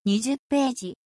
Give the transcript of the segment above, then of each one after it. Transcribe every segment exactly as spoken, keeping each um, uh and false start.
にじゅっページ。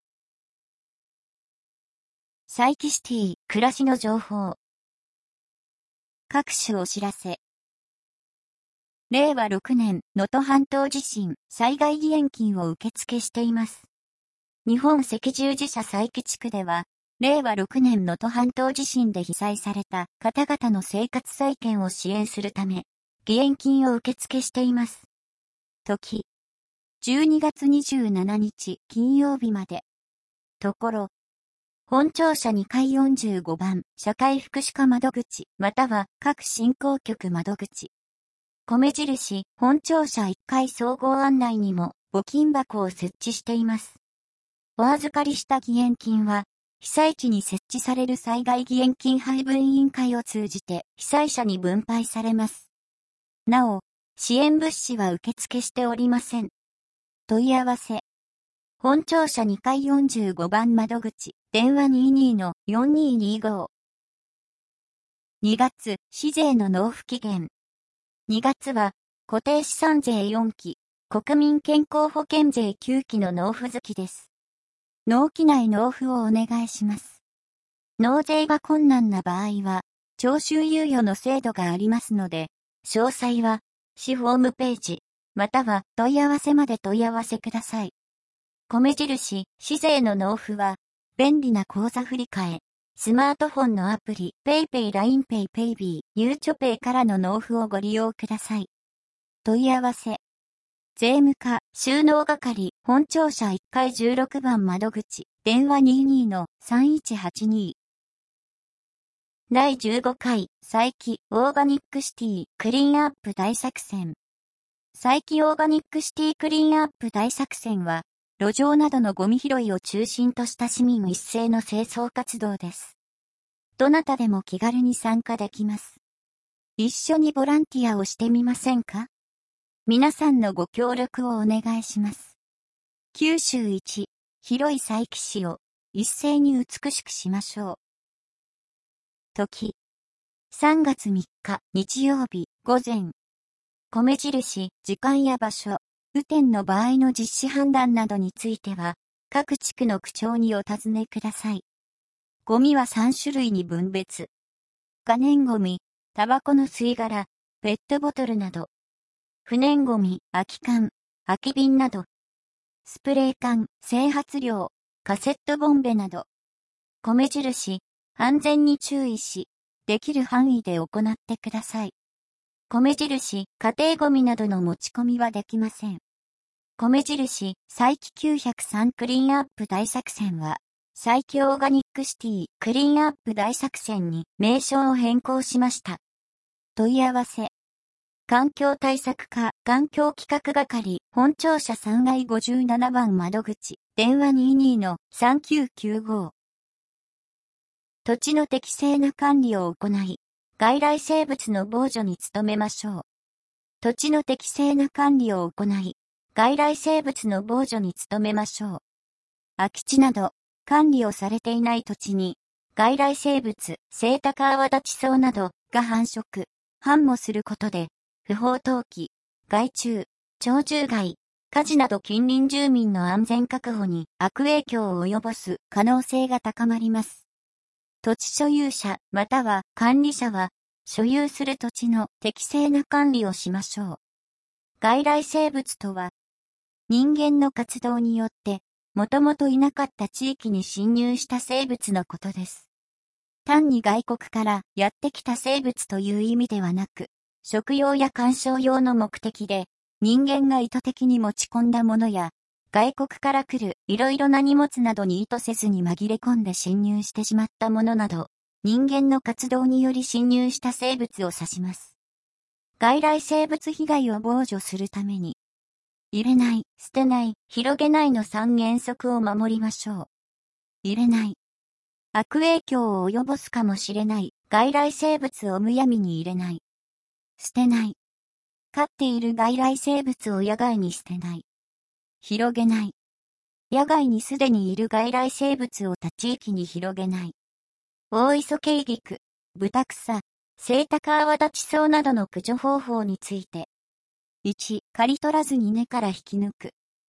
佐伯シティ、暮らしの情報。各種お知らせ。れいわろくねん、能登半島地震、災害義援金を受付しています。日本赤十字社佐伯地区では、れいわろくねん能登半島地震で被災された方々の生活再建を支援するため、義援金を受付しています。時、じゅうにがつにじゅうしちにち金曜日まで。ところ、本庁舎にかいよんじゅうごばん社会福祉課窓口または各振興局窓口。米印本庁舎いっかい総合案内にも募金箱を設置しています。お預かりした義援金は被災地に設置される災害義援金配分委員会を通じて被災者に分配されます。なお、支援物資は受付しておりません。問い合わせ。本庁舎にかいよんじゅうごばん窓口、電話 にじゅうに のよんにーにーご。にがつ、市税の納付期限。にがつは、固定資産税よんき、国民健康保険税きゅうきの納付月です。納期内納付をお願いします。納税が困難な場合は、徴収猶予の制度がありますので、詳細は、市ホームページ、または問い合わせまで問い合わせください。米印、市税の納付は、便利な口座振替、スマートフォンのアプリ、PayPay、ラインペイ、PayBee、ゆうちょ Pay からの納付をご利用ください。問い合わせ。税務課、収納係、本庁舎いっかいじゅうろくばん窓口、電話 にじゅうに のさんいちはちに。だいじゅうごかい、佐伯、オーガニックシティ、クリーンアップ大作戦。佐伯オーガニックシティクリーンアップ大作戦は、路上などのゴミ拾いを中心とした市民一斉の清掃活動です。どなたでも気軽に参加できます。一緒にボランティアをしてみませんか？皆さんのご協力をお願いします。九州一、広い佐伯市を一斉に美しくしましょう。時、さんがつみっか日曜日午前。米印、時間や場所。雨天の場合の実施判断などについては、各地区の区長にお尋ねください。ゴミはさんしゅるいに分別。可燃ゴミ、タバコの吸い殻、ペットボトルなど。不燃ゴミ、空き缶、空き瓶など。スプレー缶、整髪料、カセットボンベなど。米印、安全に注意し、できる範囲で行ってください。米印、家庭ゴミなどの持ち込みはできません。米印、佐伯きゅうひゃくさんクリーンアップ大作戦は、佐伯オーガニックシティクリーンアップ大作戦に名称を変更しました。問い合わせ。環境対策課、環境企画係、本庁舎さんがいごじゅうななばん窓口、電話 にじゅうに のさんきゅうきゅうご。土地の適正な管理を行い、外来生物の防除に努めましょう。土地の適正な管理を行い、外来生物の防除に努めましょう。空き地など、管理をされていない土地に、外来生物、セイタカアワダチソウなどが繁殖、繁茂することで、不法投棄、害虫、鳥獣害、火事など近隣住民の安全確保に悪影響を及ぼす可能性が高まります。土地所有者または管理者は、所有する土地の適正な管理をしましょう。外来生物とは、人間の活動によって、もともといなかった地域に侵入した生物のことです。単に外国からやってきた生物という意味ではなく、食用や観賞用の目的で、人間が意図的に持ち込んだものや、外国から来るいろいろな荷物などに意図せずに紛れ込んで侵入してしまったものなど、人間の活動により侵入した生物を指します。外来生物被害を防除するために、入れない、捨てない、広げないのさんげんそくを守りましょう。入れない。悪影響を及ぼすかもしれない外来生物をむやみに入れない。捨てない。飼っている外来生物を野外に捨てない。広げない。野外にすでにいる外来生物を他地域に広げない。大磯ケイギク、ブタクサ、セイタカアワダチソウなどの駆除方法について。いち、刈り取らずに根から引き抜く。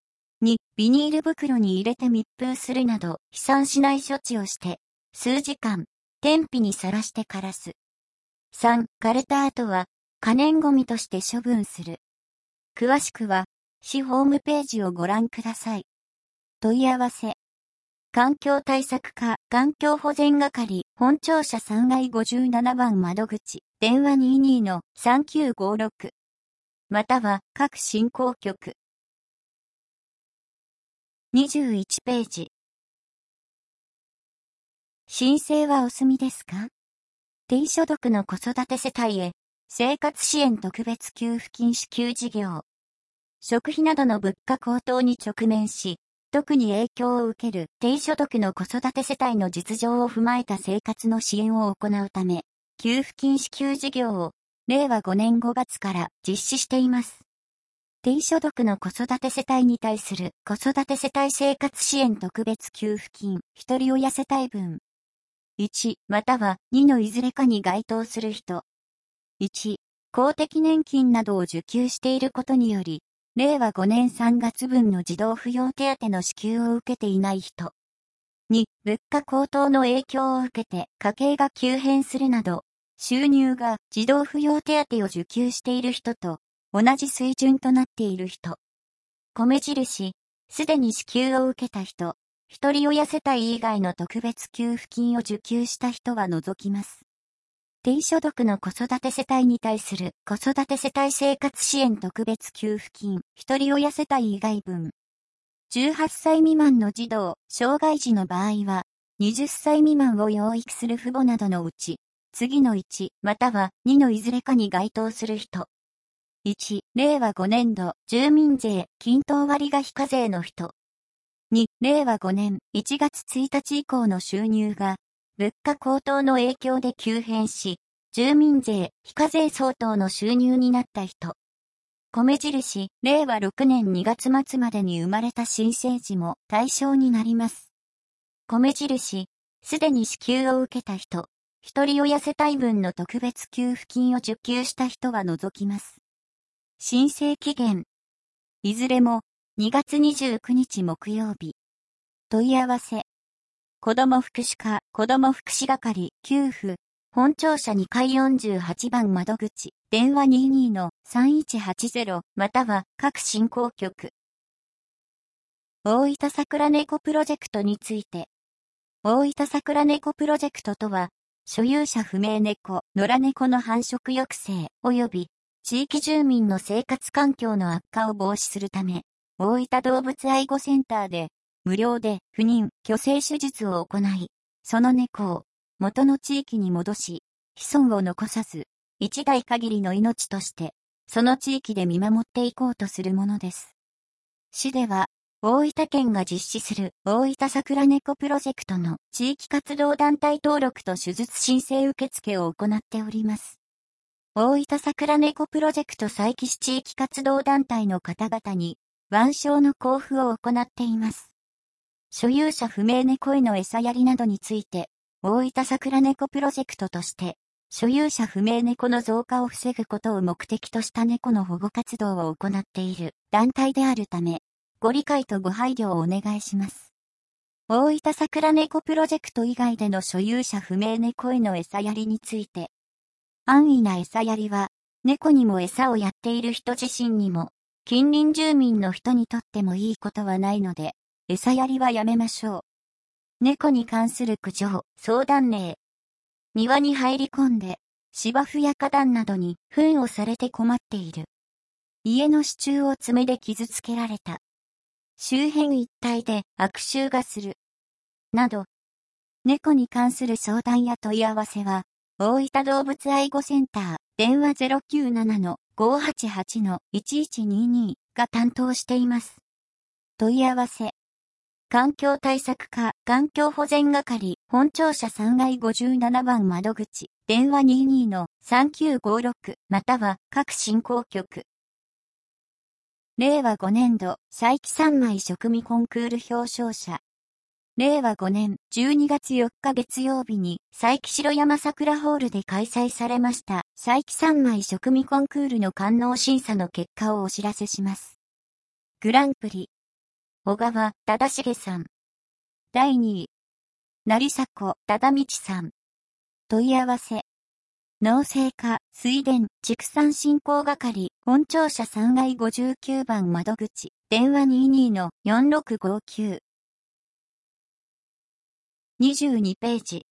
に、ビニール袋に入れて密封するなど飛散しない処置をして、数時間、天日にさらして枯らす。さん、枯れた後は、可燃ゴミとして処分する。詳しくは、市ホームページをご覧ください。問い合わせ。環境対策課環境保全係本庁舎さんがいごじゅうななばん窓口電話 にじゅうに のさんきゅうごろく または各振興局。にじゅういちページ。申請はお済みですか？低所得の子育て世帯へ生活支援特別給付金支給事業。食費などの物価高騰に直面し、特に影響を受ける低所得の子育て世帯の実情を踏まえた生活の支援を行うため、給付金支給事業をれいわごねんごがつから実施しています。低所得の子育て世帯に対する子育て世帯生活支援特別給付金一人親世帯分。いちまたはにのいずれかに該当する人。いち公的年金などを受給していることにより、れいわごねんさんがつぶんの児童扶養手当の支給を受けていない人。に物価高騰の影響を受けて家計が急変するなど、収入が児童扶養手当を受給している人と同じ水準となっている人。米印、すでに支給を受けた人、一人親世帯以外の特別給付金を受給した人は除きます。低所得の子育て世帯に対する子育て世帯生活支援特別給付金一人親世帯以外分。じゅうはっさい未満の児童、障害児の場合は、はたち未満を養育する父母などのうち、次のいちまたはにのいずれかに該当する人。いちれいわごねんど住民税均等割が非課税の人。にれいわごねんいちがつついたち以降の収入が、物価高騰の影響で急変し、住民税非課税相当の収入になった人。米印、れいわろくねんにがつまつまでに生まれた新生児も対象になります。米印、すでに支給を受けた人、一人親世帯分の特別給付金を受給した人は除きます。申請期限。いずれもにがつにじゅうくにち木曜日。問い合わせ。子ども福祉課、子ども福祉係、給付、本庁舎にかいよんじゅうはちばん窓口、電話 にじゅうに のさんいちはちゼロ、または各振興局。大分桜猫プロジェクトについて。大分桜猫プロジェクトとは、所有者不明猫、野良猫の繁殖抑制及び地域住民の生活環境の悪化を防止するため、大分動物愛護センターで、無料で不妊、去勢手術を行い、その猫を元の地域に戻し、子孫を残さず、一代限りの命として、その地域で見守っていこうとするものです。市では、大分県が実施する大分桜猫プロジェクトの地域活動団体登録と手術申請受付を行っております。大分桜猫プロジェクト佐伯市地域活動団体の方々に、腕章の交付を行っています。所有者不明猫への餌やりなどについて、大分桜猫プロジェクトとして、所有者不明猫の増加を防ぐことを目的とした猫の保護活動を行っている団体であるため、ご理解とご配慮をお願いします。大分桜猫プロジェクト以外での所有者不明猫への餌やりについて、安易な餌やりは、猫にも餌をやっている人自身にも、近隣住民の人にとってもいいことはないので、餌やりはやめましょう。猫に関する苦情、相談例。庭に入り込んで、芝生や花壇などに糞をされて困っている。家の支柱を爪で傷つけられた。周辺一帯で悪臭がする。など、猫に関する相談や問い合わせは、大分動物愛護センター、電話 ゼロきゅうなな のごはちはち のいちいちにーにー が担当しています。問い合わせ。環境対策課環境保全係本庁舎さんがいごじゅうななばん窓口電話 にじゅうに のさんきゅうごろくまたは各振興局。れいわごねんど佐伯三枚食味コンクール表彰者。れいわごねんじゅうにがつよっか月曜日に佐伯城山桜ホールで開催されました佐伯三枚食味コンクールの官能審査の結果をお知らせします。グランプリ小川忠重さん。だいにい、成迫忠道さん。問い合わせ。農政課、水田、畜産振興係、本庁舎さんがいごじゅうきゅうばん窓口、電話 にじゅうに の よんろくごきゅう。にじゅうにページ。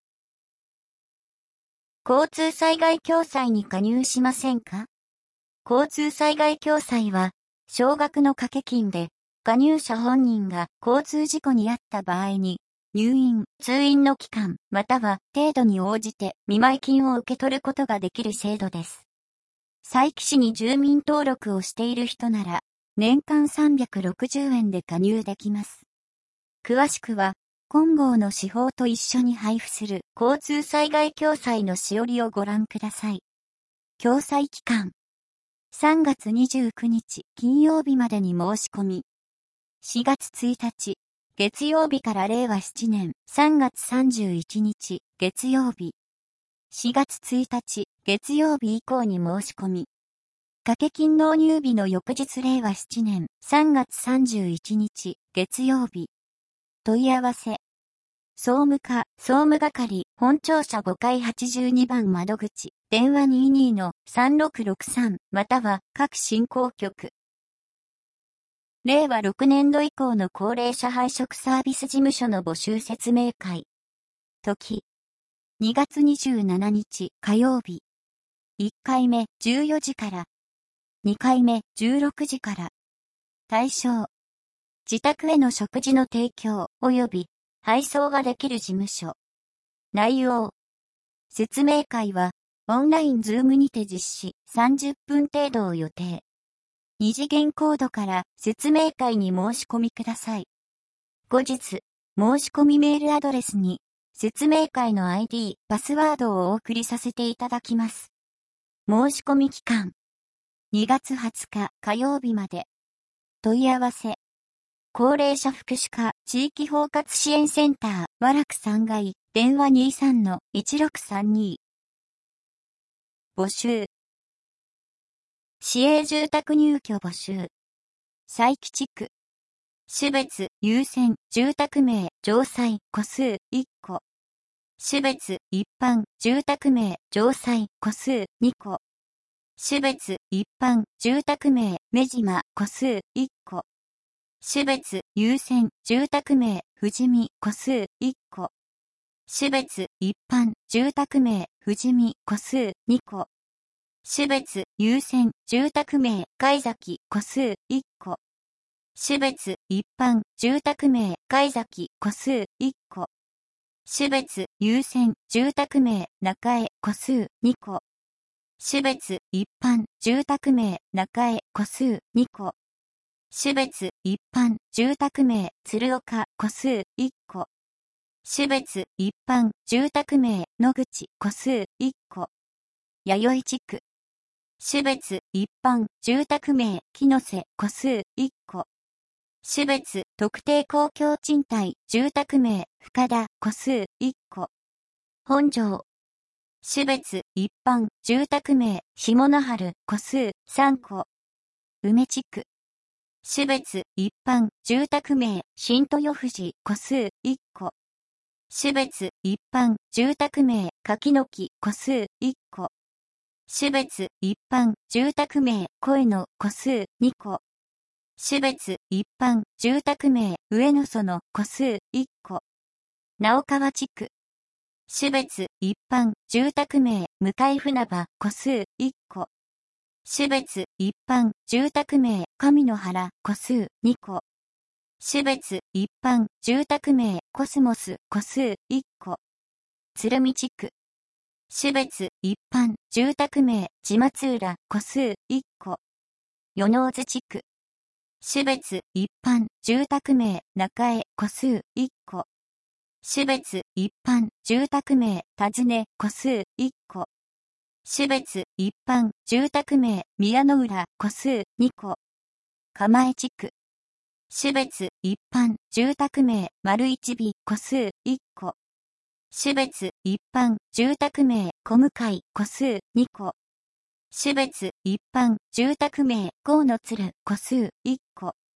交通災害共済に加入しませんか？交通災害共済は、少額の掛け金で、加入者本人が交通事故に遭った場合に、入院、通院の期間、または程度に応じて見舞金を受け取ることができる制度です。佐伯市に住民登録をしている人なら、年間さんびゃくろくじゅうえんで加入できます。詳しくは、金剛の司法と一緒に配布する交通災害共済のしおりをご覧ください。共済期間。さんがつにじゅうくにち金曜日までに申し込み。しがつついたち月曜日かられいわななねんさんがつさんじゅういちにち月曜日。しがつついたち月曜日以降に申し込み。掛け金納入日の翌日れいわななねんさんがつさんじゅういちにち月曜日。問い合わせ。総務課、総務係、本庁舎ごかいはちじゅうにばん窓口、電話 にじゅうに の さんろくろくさん、または各振興局。れいわろくねんど以降の高齢者配食サービス事務所の募集説明会。時。にがつにじゅうしちにち火曜日。いっかいめじゅうよじから。にかいめじゅうろくじから。対象。自宅への食事の提供及び配送ができる事務所。内容。説明会はオンラインズームにて実施さんじゅっぷん程度を予定。二次元コードから説明会に申し込みください。後日、申し込みメールアドレスに説明会の アイディー、パスワードをお送りさせていただきます。申し込み期間。にがつはつか火曜日まで。問い合わせ。高齢者福祉課地域包括支援センター、和楽さんがい、電話 にじゅうさん の いちろくさんに。募集。市営住宅入居募集。佐伯地区。種別、優先、住宅名、城西、戸数、いっこ。種別、一般、住宅名、城西、戸数、にこ。種別、一般、住宅名、目島、戸数、いっこ。種別、優先、住宅名、富士見、戸数、いっこ。種別、一般、住宅名、富士見、戸数、にこ。種別、優先、住宅名、貝崎、戸数、いっこ。種別、一般、住宅名、貝崎、戸数、いっこ。種別、優先、住宅名、中江、戸数、にこ。種別、一般、住宅名、中江、戸数、にこ。種別、一般、住宅名、鶴岡、戸数、いっこ。種別、一般、住宅名、野口、戸数、いっこ。弥生地区。種別、一般、住宅名、木の瀬、戸数、いっこ。種別、特定公共賃貸、住宅名、深田、戸数、いっこ。本庄。種別、一般、住宅名、下野原、戸数、さんこ。梅地区。種別、一般、住宅名、新豊富士、戸数、いっこ。種別、一般、住宅名、柿の木、戸数、いっこ。種別、一般、住宅名、声の、戸数、にこ。種別、一般、住宅名、上野園、戸数、いっこ。直川地区。種別、一般、住宅名、向船場、戸数、いっこ。種別、一般、住宅名、上野原、戸数、にこ。種別、一般、住宅名、コスモス、戸数、いっこ。鶴見地区。種別、一般、住宅名、地松浦、戸数、いっこ。与野津地区。種別、一般、住宅名、中江、戸数、いっこ。種別、一般、住宅名、尋ね、戸数、いっこ。種別、一般、住宅名、宮の浦、戸数、にこ。蒲江地区。種別、一般、住宅名、丸一尾、戸数、いっこ。種別、一般、住宅名、小向井、戸数、にこ。種別、一般、住宅名、河野鶴、戸数、いっこ。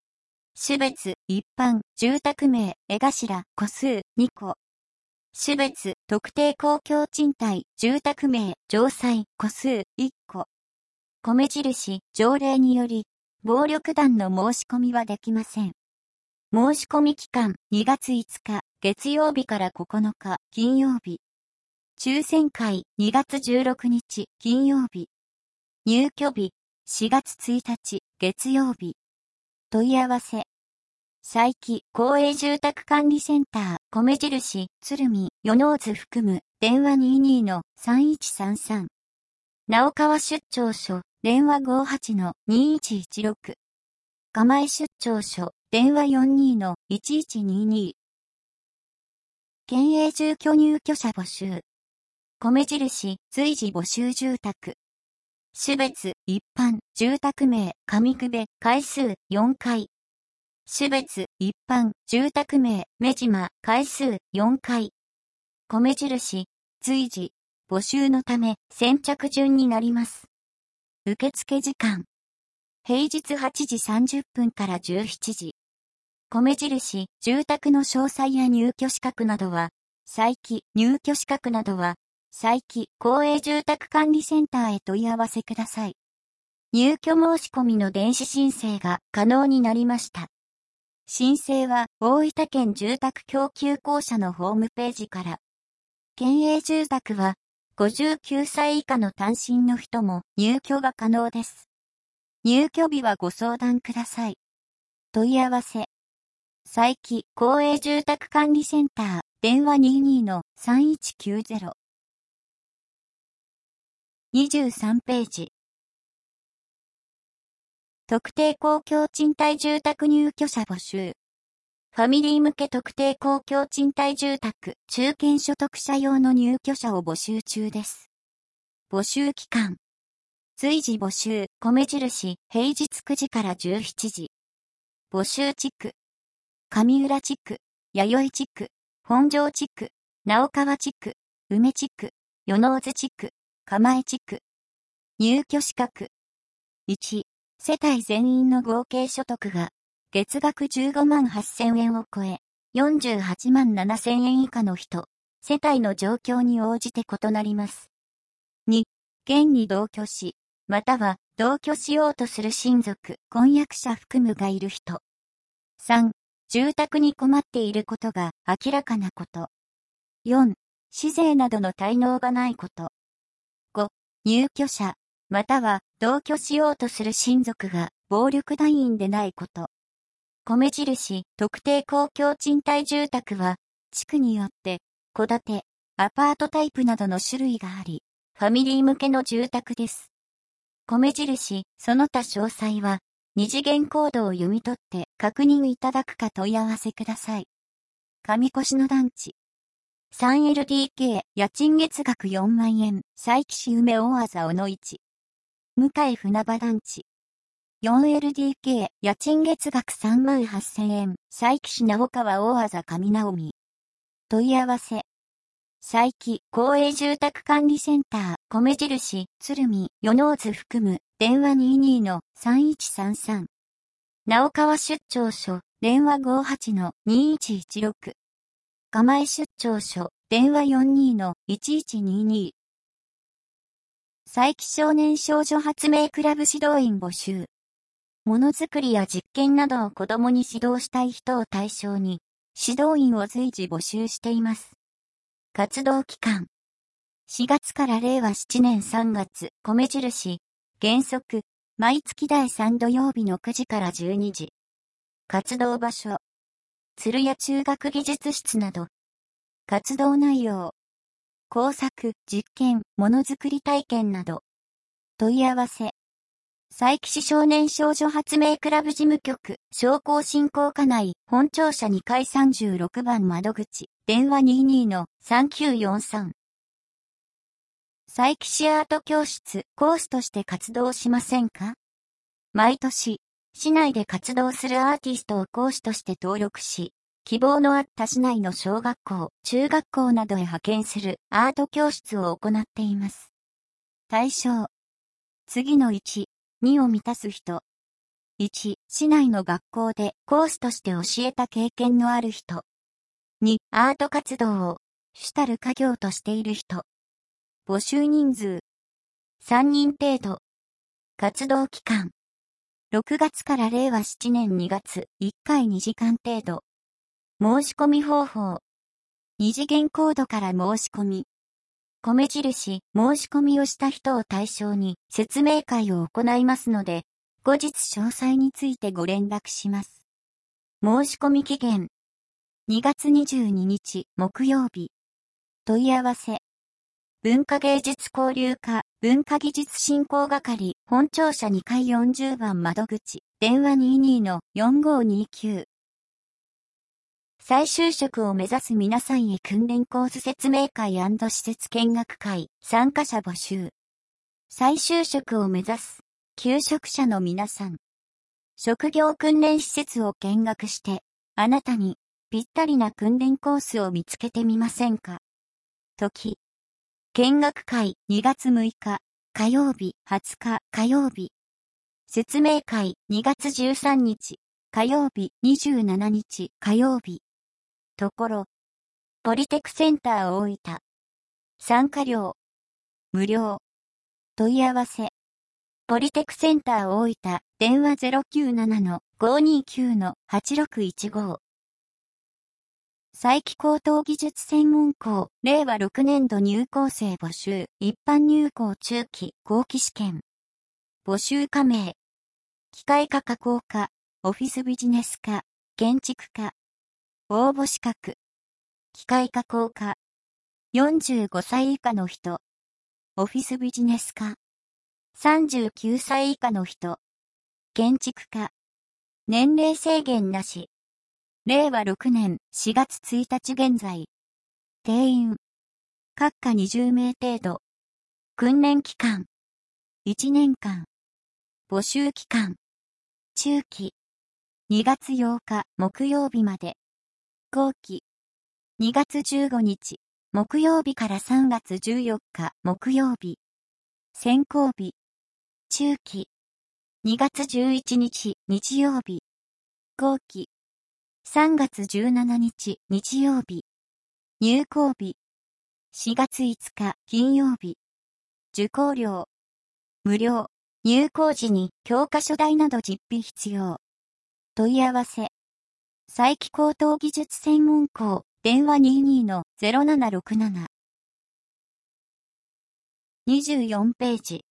種別、一般、住宅名、絵頭、戸数、にこ。種別、特定公共賃貸、住宅名、城塞、戸数、いっこ。米印、条例により、暴力団の申し込みはできません。申し込み期間、にがついつか、月曜日からここのか、金曜日。抽選会、にがつじゅうろくにち、金曜日。入居日、しがつついたち、月曜日。問い合わせ。佐伯公営住宅管理センター、米印、鶴見、与野津含む、電話 にじゅうにのさんいちさんさん。直川出張所、電話 ごじゅうはちのにいちいちろく。蒲江出張所、電話 よんじゅうにのいちいちにに。県営住居入居者募集。米印、随時募集住宅。種別、一般、住宅名、上久部、階数、よんかい。種別、一般、住宅名、目島、階数、よんかい。米印、随時、募集のため、先着順になります。受付時間。平日はちじさんじゅっぷんからじゅうしちじ。米印、住宅の詳細や入居資格などは、佐伯、入居資格などは、佐伯、公営住宅管理センターへ問い合わせください。入居申し込みの電子申請が可能になりました。申請は大分県住宅供給公社のホームページから。県営住宅はごじゅうきゅうさい以下の単身の人も入居が可能です。入居日はご相談ください。問い合わせ。佐伯公営住宅管理センター電話 にじゅうにのさんいちきゅうゼロ。にじゅうさんページ。特定公共賃貸住宅入居者募集。ファミリー向け特定公共賃貸住宅中堅所得者用の入居者を募集中です。募集期間。随時募集、米印、平日くじからじゅうしちじ。募集地区。上浦地区、弥生地区、本庄地区、直川地区、梅地区、与野津地区、蒲江地区。入居資格。いち、世帯全員の合計所得が月額じゅうごまんはっせんえんを超え、よんじゅうはちまんななせんえん以下の人、世帯の状況に応じて異なります。に、県に同居し、または同居しようとする親族、婚約者含むがいる人。さん、住宅に困っていることが明らかなこと。よん、市税などの滞納がないこと。ご、入居者、または同居しようとする親族が暴力団員でないこと。米印、特定公共賃貸住宅は、地区によって、戸建て、アパートタイプなどの種類があり、ファミリー向けの住宅です。米印、その他詳細は、二次元コードを読み取って確認いただくか問い合わせください。上越の団地。スリーエルディーケー、家賃月額よんまんえん、佐伯市梅大字小野市。向井船場団地。よんエルディーケー、家賃月額さんまんはっせんえん、佐伯市直川大字上直見。問い合わせ。佐伯公営住宅管理センター、米印、鶴見、与野津含む、電話 にじゅうにのさんいちさんさん。直川出張所、電話 ごじゅうはちのにいちいちろく。蒲江出張所、電話 よんじゅうにのいちいちにに。佐伯少年少女発明クラブ指導員募集。ものづくりや実験などを子供に指導したい人を対象に、指導員を随時募集しています。活動期間。しがつかられいわななねんさんがつ、米印、原則、毎月だいさん土曜日のくじからじゅうにじ。活動場所。鶴屋中学技術室など。活動内容。工作、実験、ものづくり体験など。問い合わせ。佐伯市少年少女発明クラブ事務局、商工振興課内、本庁舎にかいさんじゅうろくばん窓口、電話 にじゅうにのさんきゅうよんさん。佐伯市アート教室、講師として活動しませんか？毎年、市内で活動するアーティストを講師として登録し、希望のあった市内の小学校、中学校などへ派遣するアート教室を行っています。対象。次のいち、にを満たす人。 いち、市内の学校で講師として教えた経験のある人。に、アート活動を主たる家業としている人。募集人数。さんにん程度。活動期間。ろくがつかられいわななねんにがつ、いっかいにじかん程度。申し込み方法。二次元コードから申し込み。米印、申し込みをした人を対象に説明会を行いますので、後日詳細についてご連絡します。申し込み期限。にがつにじゅうににち木曜日。問い合わせ。文化芸術交流課文化技術振興係本庁舎にかいよんじゅうばん窓口電話 にじゅうにのよんごにきゅう。再就職を目指す皆さんへ訓練コース説明会&施設見学会参加者募集。再就職を目指す求職者の皆さん。職業訓練施設を見学してあなたにぴったりな訓練コースを見つけてみませんか。時。見学会にがつむいか火曜日はつか火曜日。説明会にがつじゅうさんにち火曜日にじゅうしちにち火曜日。ところ。ポリテクセンター大分。参加料。無料。問い合わせ。ポリテクセンター大分電話 ゼロきゅうななのごにきゅうのはちろくいちご。佐伯高等技術専門校、れいわろくねんど入校生募集、一般入校中期、後期試験。募集科名。機械科加工科、オフィスビジネス科、建築科。応募資格。機械加工科。よんじゅうごさい以下の人。オフィスビジネス科。さんじゅうきゅうさい以下の人。建築科。年齢制限なし。れいわろくねんしがつついたち現在。定員。閣下にじゅうめい程度。訓練期間。いちねんかん。募集期間。中期。にがつようか木曜日まで。後期。にがつじゅうごにち木曜日からさんがつじゅうよっか木曜日。選考日。中期。にがつじゅういちにち日曜日。後期。さんがつじゅうしちにち日曜日。入校日。しがついつか金曜日。受講料。無料。入校時に教科書代など実費必要。問い合わせ。佐伯高等技術専門校電話 にじゅうにのぜろななろくなな。にじゅうよんページ。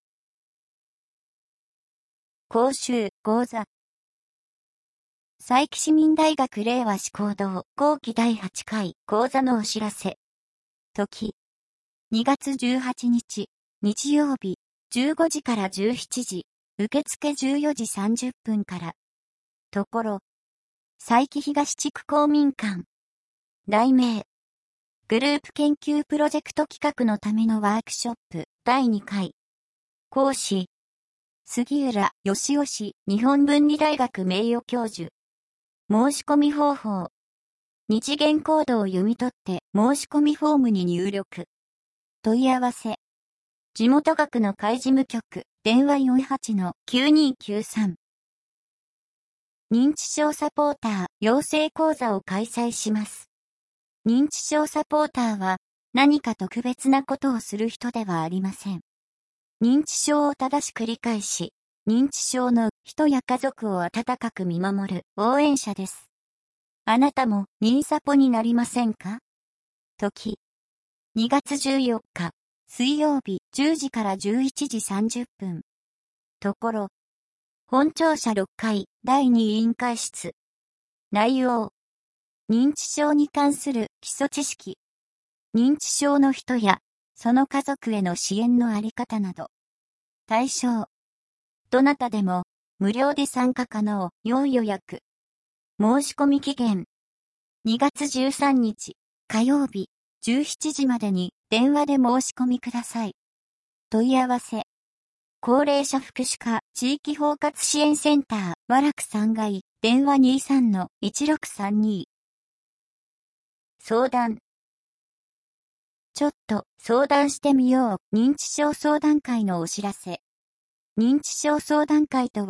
講習講座。佐伯市民大学令和市講堂後期だいはちかい講座のお知らせ。時。にがつじゅうはちにち日曜日じゅうごじからじゅうしちじ。受付じゅうよじさんじゅっぷんから。ところ。佐伯東地区公民館。題名。グループ研究プロジェクト企画のためのワークショップだいにかい。講師。杉浦義雄氏日本文理大学名誉教授。申し込み方法。二次元コードを読み取って申し込みフォームに入力。問い合わせ。地元学の会事務局、電話 よんはちのきゅうにきゅうさん。認知症サポーター養成講座を開催します。認知症サポーターは何か特別なことをする人ではありません。認知症を正しく理解し、認知症の人や家族を温かく見守る応援者です。あなたも認サポになりませんか？時。にがつじゅうよっか、水曜日じゅうじからじゅういちじさんじゅっぷん。ところ。本庁舎ろっかいだいに委員会室。内容。認知症に関する基礎知識。認知症の人やその家族への支援のあり方など。対象。どなたでも無料で参加可能。要予約。申し込み期限。にがつじゅうさんにち火曜日じゅうしちじまでに電話で申し込みください。問い合わせ。高齢者福祉課地域包括支援センター和楽さんがい電話 にじゅうさんのいちろくさんに。相談。ちょっと相談してみよう。認知症相談会のお知らせ。認知症相談会とは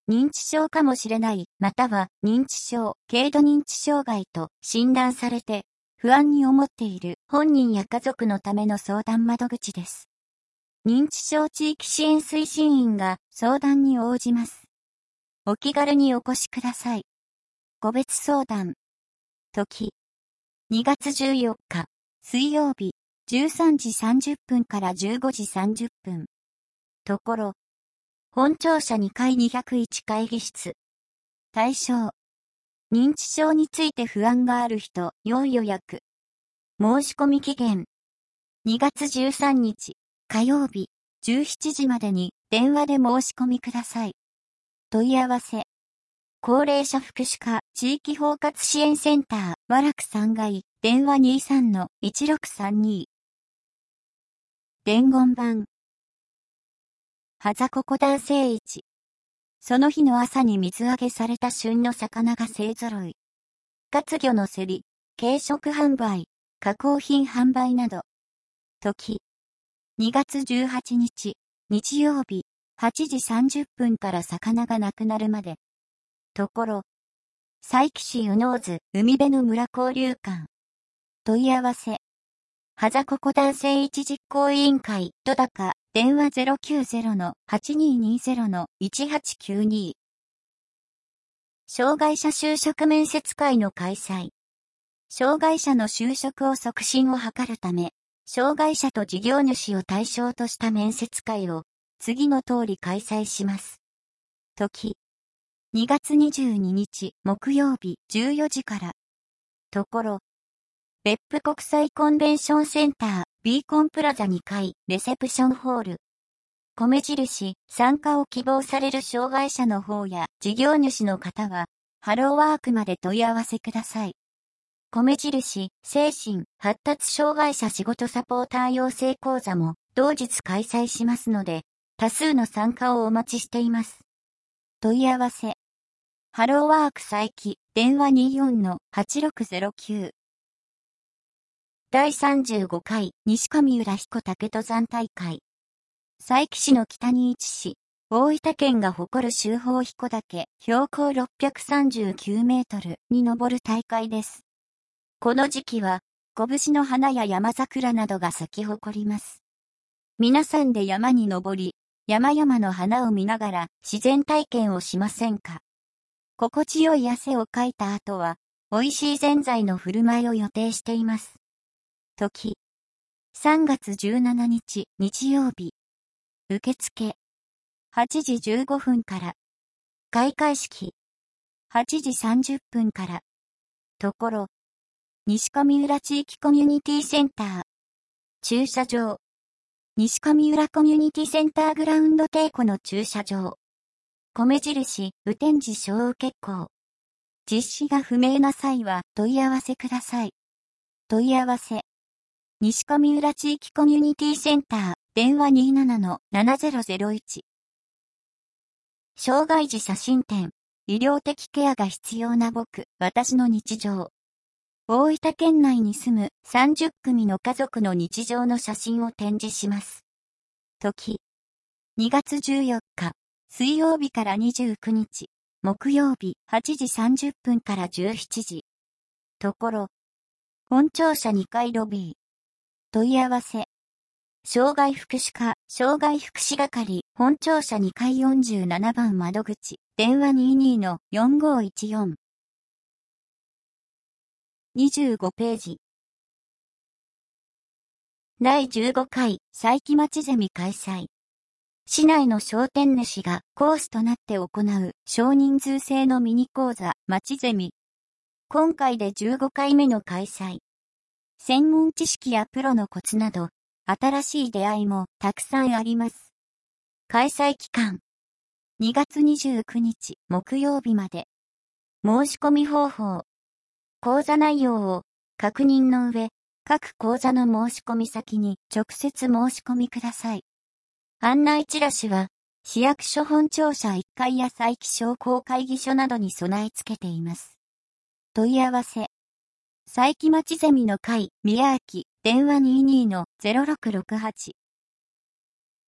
認知症かもしれない、または認知症、軽度認知障害と診断されて不安に思っている本人や家族のための相談窓口です。認知症地域支援推進員が相談に応じます。お気軽にお越しください。個別相談。時。にがつじゅうよっか、水曜日、じゅうさんじさんじゅっぷんからじゅうごじさんじゅっぷん。ところ。本庁舎にかいにひゃくいち会議室。対象。認知症について不安がある人、要予約。申し込み期限。にがつじゅうさんにち、火曜日、じゅうしちじまでに電話で申し込みください。問い合わせ。高齢者福祉課地域包括支援センター、和楽さんがい、電話 にじゅうさんのいちろくさんに。伝言板。はざここ男性一。その日の朝に水揚げされた旬の魚が勢揃い。活魚の競り、軽食販売、加工品販売など。時。にがつじゅうはちにち、日曜日、はちじさんじゅっぷんから魚がなくなるまで。ところ。佐伯市湯能津海辺の村交流館。問い合わせ。はざここ男性一実行委員会、戸高、電話 ゼロきゅうゼロのはちにーにーゼロのいちはちきゅうに。障害者就職面接会の開催。障害者の就職を促進を図るため、障害者と事業主を対象とした面接会を次の通り開催します。時。にがつにじゅうににち木曜日じゅうよじから。ところ。別府国際コンベンションセンタービーコンプラザにかいレセプションホール。米印参加を希望される障害者の方や事業主の方はハローワークまで問い合わせください。米印精神発達障害者仕事サポーター養成講座も同日開催しますので多数の参加をお待ちしています。問い合わせ。ハローワーク佐伯電話 にじゅうよんのはちろくゼロきゅう。だいさんじゅうごかい西上浦彦岳登山大会。佐伯市の北に位置し、大分県が誇る秋宝彦岳標高ろっぴゃくさんじゅうきゅうメートルに登る大会です。この時期は、小節の花や山桜などが咲き誇ります。皆さんで山に登り、山々の花を見ながら自然体験をしませんか？心地よい汗をかいた後は、美味しいぜんざいの振る舞いを予定しています。時。さんがつじゅうしちにち日曜日。受付。はちじじゅうごふんから。開会式。はちじさんじゅっぷんから。ところ。西上浦地域コミュニティセンター。駐車場。西上浦コミュニティセンターグラウンド帝庫の駐車場。米印、雨天時小受講。実施が不明な際は問い合わせください。問い合わせ。西上浦地域コミュニティセンター、電話 にじゅうななのななゼロゼロいち。障害児写真展、医療的ケアが必要な僕、私の日常。大分県内に住むさんじゅっくみの家族の日常の写真を展示します。時。にがつじゅうよっか、水曜日からにじゅうくにち、木曜日はちじさんじゅっぷんからじゅうしちじ。ところ。本庁舎にかいロビー。問い合わせ。障害福祉課、障害福祉係、本庁舎にかいよんじゅうななばん窓口、電話 にじゅうにのよんごいちよん。にじゅうごページ。だいじゅうごかい、佐伯町ゼミ開催。市内の商店主がコースとなって行う少人数制のミニ講座、町ゼミ。今回でじゅうごかいめの開催。専門知識やプロのコツなど、新しい出会いもたくさんあります。開催期間。にがつにじゅうくにち木曜日まで。申し込み方法。講座内容を確認の上、各講座の申し込み先に直接申し込みください。案内チラシは、市役所本庁舎いっかいや佐伯商工会議所などに備え付けています。問い合わせ。佐伯町ゼミの会、宮秋、電話 にじゅうにのゼロろくろくはち。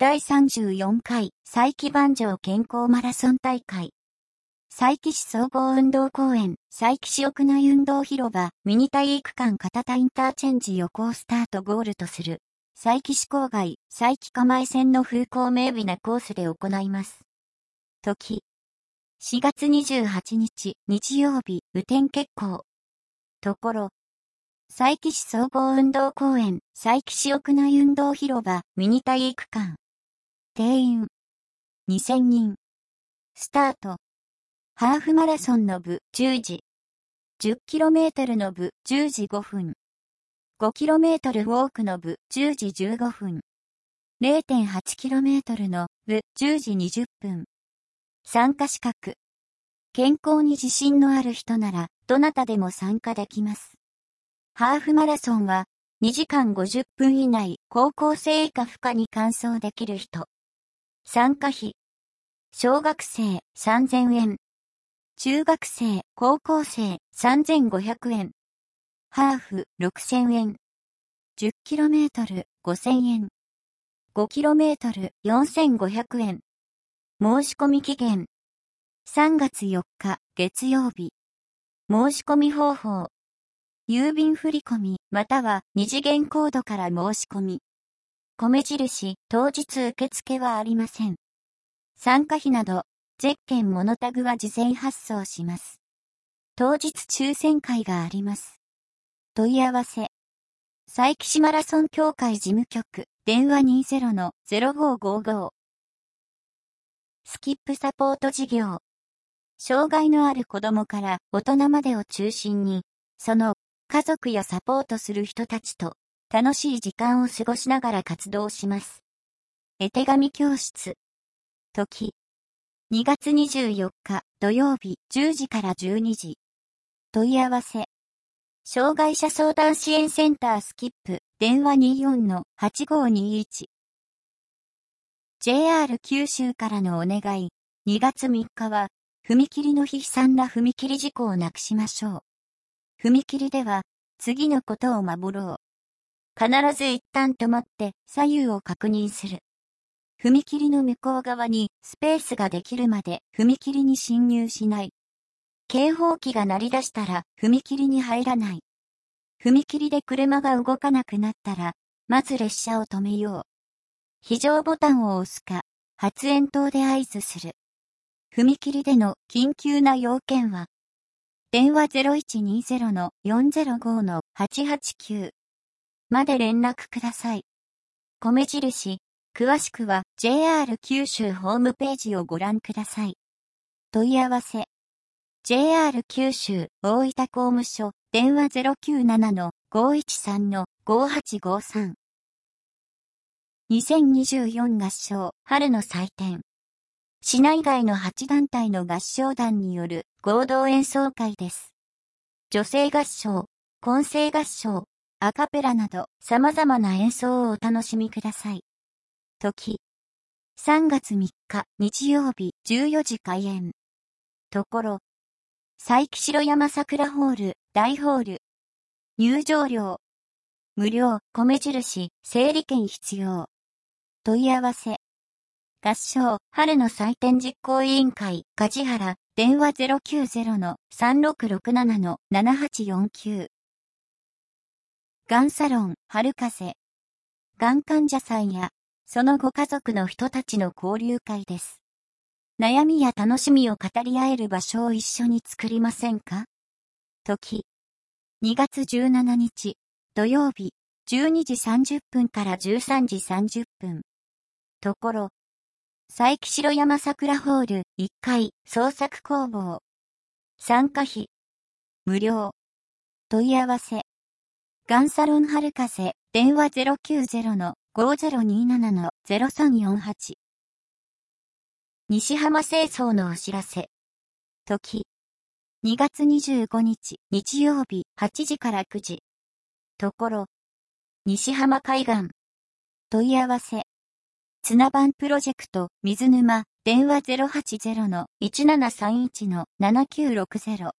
だいさんじゅうよんかい佐伯万丈健康マラソン大会。佐伯市総合運動公園、佐伯市屋内運動広場、ミニ体育館片田インターチェンジ横をスタートゴールとする、佐伯市郊外、佐伯蒲江線の風光明媚なコースで行います。時。しがつにじゅうはちにち、日曜日、雨天決行。ところ。佐伯市総合運動公園、佐伯市屋内運動広場、ミニ体育館。定員。にせんにん。スタート。ハーフマラソンの部じゅうじ。じゅっキロメートル の部じゅうじごふん。ごキロメートル ウォークの部じゅうじじゅうごふん。れいてんはちキロメートル の部じゅうじにじゅっぷん。参加資格。健康に自信のある人ならどなたでも参加できます。ハーフマラソンはにじかんごじゅっぷん以内高校生以下不可に完走できる人。参加費。小学生さんぜんえん。中学生、高校生さんぜんごひゃくえん。ハーフろくせんえん。じゅっキロメートル ごせんえん。ごキロメートル よんせんごひゃくえん。申し込み期限。さんがつよっか月曜日。申し込み方法。郵便振込または二次元コードから申し込み。米印当日受付はありません。参加費など、ゼッケンモノタグは事前発送します。当日抽選会があります。問い合わせ。佐伯市マラソン協会事務局、電話 にじゅうのゼロごごご。スキップサポート事業。障害のある子供から大人までを中心に、その家族やサポートする人たちと楽しい時間を過ごしながら活動します。絵手紙教室。時。にがつにじゅうよっか土曜日じゅうじからじゅうにじ。問い合わせ。障害者相談支援センタースキップ電話 にじゅうよんのはちごにいち。ジェイアール 九州からのお願い。にがつみっかは踏切の悲惨な踏切事故をなくしましょう。踏切では次のことを守ろう。必ず一旦止まって左右を確認する。踏切の向こう側にスペースができるまで踏切に進入しない。警報器が鳴り出したら踏切に入らない。踏切で車が動かなくなったら、まず列車を止めよう。非常ボタンを押すか、発煙筒で合図する。踏切での緊急な要件は、電話 ゼロいちにゼロのよんゼロごのはちはちきゅう まで連絡ください。米印、詳しくは ジェイアール 九州ホームページをご覧ください。問い合わせ。ジェイアール 九州大分工務所電話 ゼロきゅうななのごいちさんのごはちごさん。にせんにじゅうよん合唱春の祭典。市内外のはちだんたいの合唱団による合同演奏会です。女性合唱、混声合唱、アカペラなど様々な演奏をお楽しみください。時。さんがつみっか日曜日じゅうよじ開演。ところ。佐伯城山桜ホール、大ホール。入場料。無料、米印、整理券必要。問い合わせ。合唱、春の祭典実行委員会、梶原、電話 ゼロきゅうゼロのさんろくろくななのななはちよんきゅう。がんサロン、春風。がん患者さんや、そのご家族の人たちの交流会です。悩みや楽しみを語り合える場所を一緒に作りませんか？時。にがつじゅうしちにち、土曜日、じゅうにじさんじゅっぷんからじゅうさんじさんじゅっぷん。ところ。佐伯城山桜ホールいっかい創作工房。参加費。無料。問い合わせ。がんサロン春風、電話 ゼロきゅうゼロのごゼロにななのゼロさんよんはち。西浜清掃のお知らせ。時。にがつにじゅうごにち日曜日はちじからくじ。ところ。西浜海岸。問い合わせ。綱番プロジェクト水沼電話 ゼロはちゼロのいちななさんいちのななきゅうろくゼロ。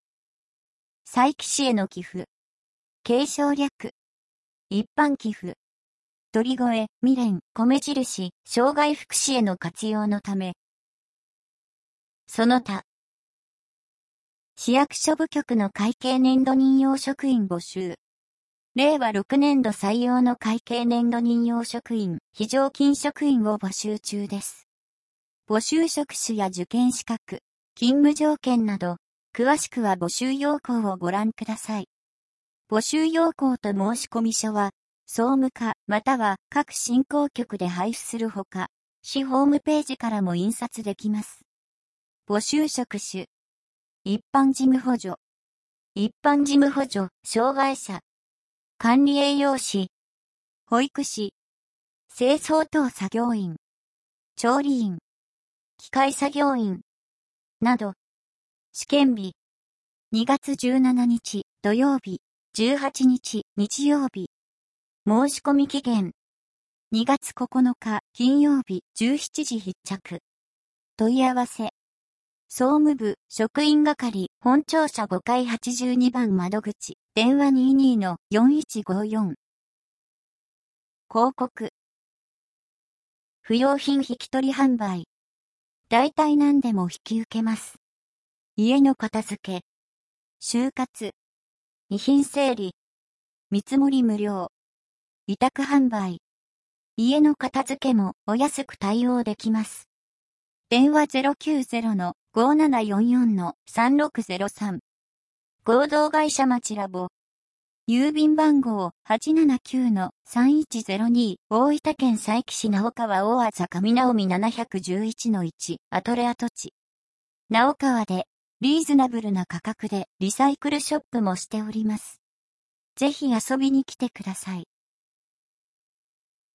佐伯市への寄付。継承略。一般寄付。 鳥越、未練、米印、障害福祉への活用のため。その他。市役所部局の会計年度任用職員募集。れいわろくねんど採用の会計年度任用職員、非常勤職員を募集中です。募集職種や受験資格、勤務条件など、詳しくは募集要項をご覧ください。募集要項と申込書は、総務課または各振興局で配布するほか、市ホームページからも印刷できます。募集職種。一般事務補助。一般事務補助、障害者。管理栄養士。保育士。清掃等作業員。調理員。機械作業員。など。試験日。にがつじゅうしちにち土曜日。じゅうはちにち日曜日。申し込み期限。にがつここのか金曜日じゅうしちじ必着。問い合わせ。総務部職員係本庁舎ごかいはちじゅうにばん窓口電話 にじゅうにのよんいちごよん。広告。不用品引き取り販売。大体何でも引き受けます。家の片付け。就活。遺品整理。見積もり無料。委託販売。家の片付けもお安く対応できます。電話 ゼロきゅうゼロのごーななよんよんのさんろくゼロさん。合同会社町ラボ。郵便番号 はちななきゅうのさんいちゼロに 大分県佐伯市直川大字上直見ななひゃくじゅういちのいちアトレ跡地。直川でリーズナブルな価格でリサイクルショップもしております。ぜひ遊びに来てください。